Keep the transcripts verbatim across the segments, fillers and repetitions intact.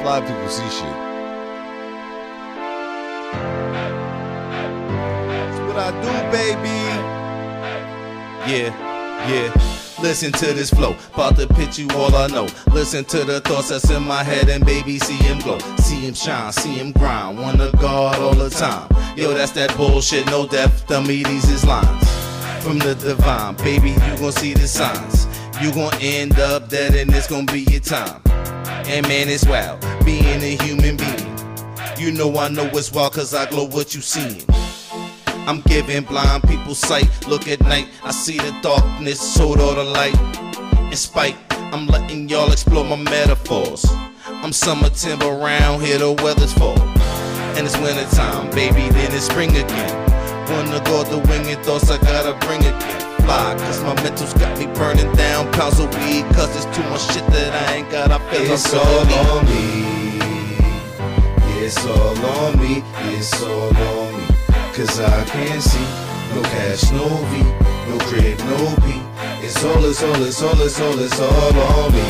Fly people see shit. That's what I do, baby. Yeah, yeah. Listen to this flow, about to pitch you all I know. Listen to the thoughts that's in my head and baby, see him glow. See him shine, see him grind, wanna guard all the time. Yo, that's that bullshit, no depth, to me these is lines from the divine. Baby, you gon' see the signs. You gon' end up dead and it's gon' be your time. And man, it's wild, being a human being. You know I know it's wild cause I glow what you seeing. I'm giving blind people sight. Look at night, I see the darkness, sold all the light. In spite, I'm letting y'all explore my metaphors. I'm summer timber around here, the weather's fall. And it's winter time, baby, then it's spring again. Wanna guard the winged thoughts, I gotta bring it fly. Cause my mental's got me burning down pounds of weed. Cause it's too much shit that I ain't got, I feel it's all on me. It's all on me, it's all on me. Cause I can't see no cash, no V, no crib, no P. It's all, it's all, it's all, it's all, it's all on me.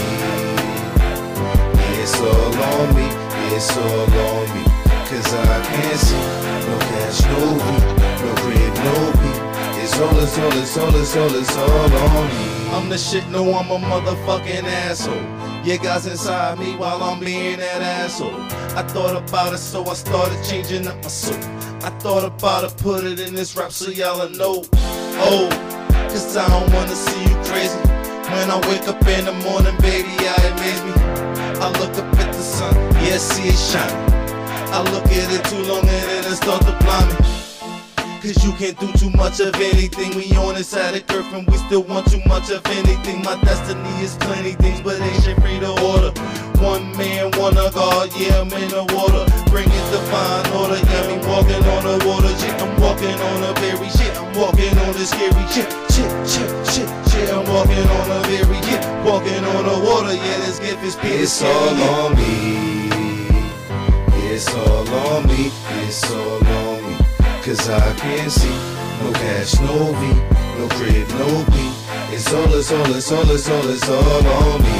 It's all on me, it's all on me. Cause I can't see no cash, no V, no crib, no P. It's all, it's all, it's all, it's all, it's all on me. I'm the shit, no, I'm a motherfucking asshole. You guys inside me while I'm being that asshole. I thought about it, so I started changing up my soul. I thought about it, put it in this rap so y'all know. Oh, cause I don't wanna see you crazy. When I wake up in the morning, baby, I amaze me. I look up at the sun, yeah, see it shine. I look at it too long and then it start to blind me. Cause you can't do too much of anything. We on this attic earth and we still want too much of anything. My destiny is plenty things, but ain't shit free to order. One man, one a God, yeah, I'm in the water. Bring it divine order, yeah, me walking on the water. Shit, I'm walking on a very shit. I'm walking on the scary shit. Shit, shit, shit, shit. I'm walking on a very shit. Walking on the water, yeah, this gift is peace. It's all on me. It's all on me. It's all on me. Cause I can't see no cash, no V, no crib, no P. It's all, it's all, it's all, it's all, it's all on me.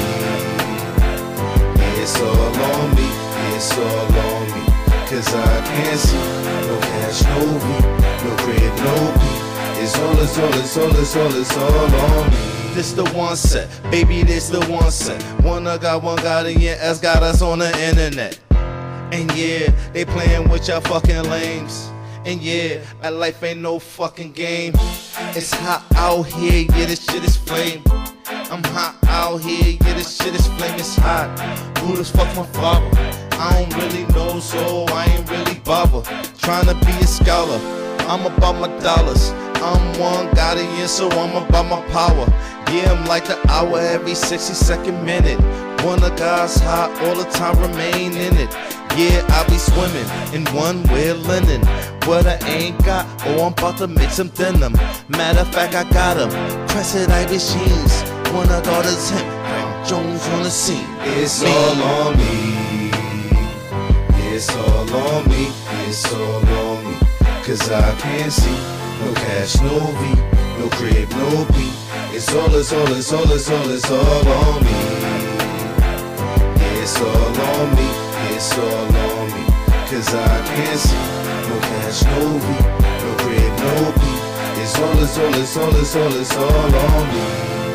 It's all on me, it's all on me. Cause I can't see no cash, no V, no crib, no P. It's all, it's all, it's all, it's all, it's all on me. This the one set, baby, this the one set. One I got, one got it, yeah, S got us on the internet. And yeah, they playing with y'all fucking lames. And yeah, that life ain't no fucking game. It's hot out here, yeah, this shit is flame. I'm hot out here, yeah, this shit is flame, it's hot. Who the fuck my father? I don't really know, so I ain't really bother. Trying to be a scholar, I'm about my dollars. I'm one guardian, so I'm about my power. Yeah, I'm like the hour every sixty second minute. One of God's hot all the time, remain in it. Yeah, I be swimming in one wear linen. What I ain't got, oh, I'm about to make some denim. Matter of fact, I got him. Crescent Eye machines. One of daughters him. Frank Jones on the scene. It's all on me. It's all on me. It's all on me. Cause I can't see no cash, no V, no crib, no P. It's all, it's all, it's all, it's all, it's all on me. It's all on me. It's all on me. Cause I can't see no cash, no V, no crib, no P. It's all, it's all, it's all, it's all, it's all on me.